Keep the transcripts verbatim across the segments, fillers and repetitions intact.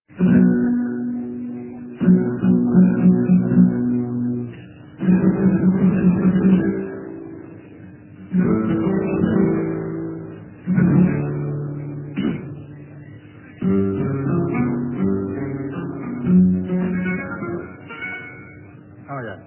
Oh, yeah.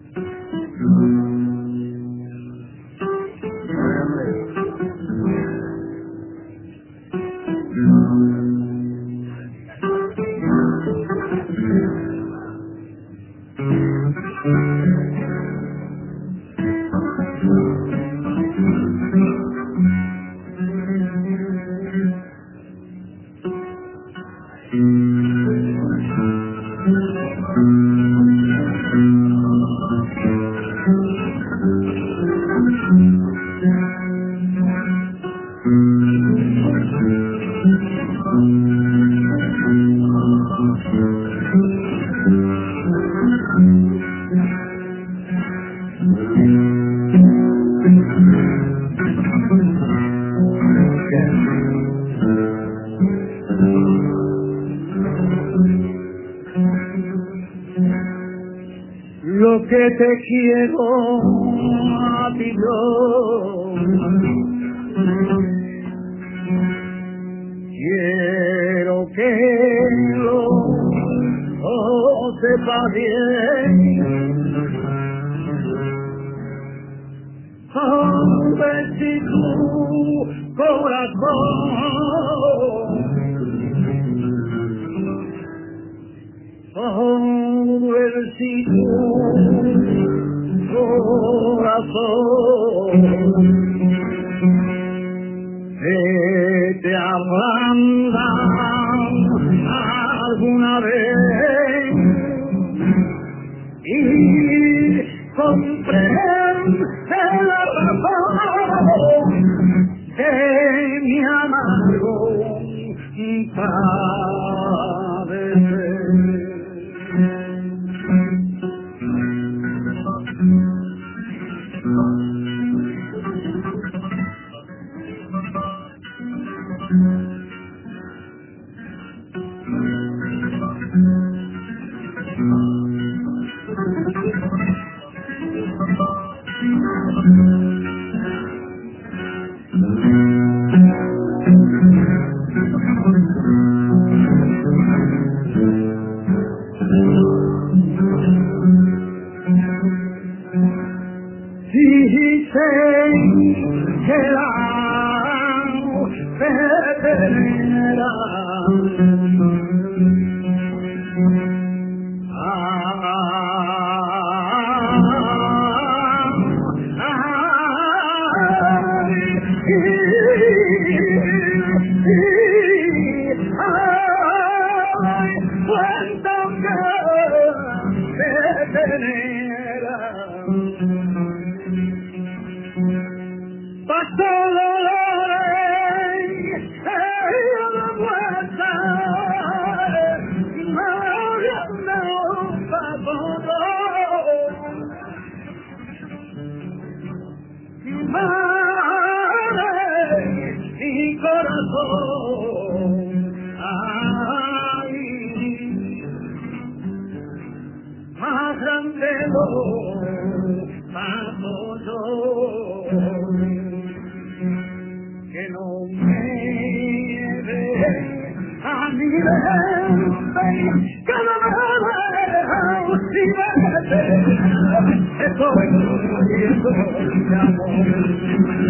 Lo que te quiero a ti yo, quiero que lo oh, sepa bien. Oh, ver si tu corazón oh, ver si tu corazón se te ablanda alguna vez y comprende la razón de mi amargo padecer. Dicen que la venera mi corazón, ay, más grande lo paso yo, que no me ve a mi mente, que no me deja si vete, estoy muriendo de amor.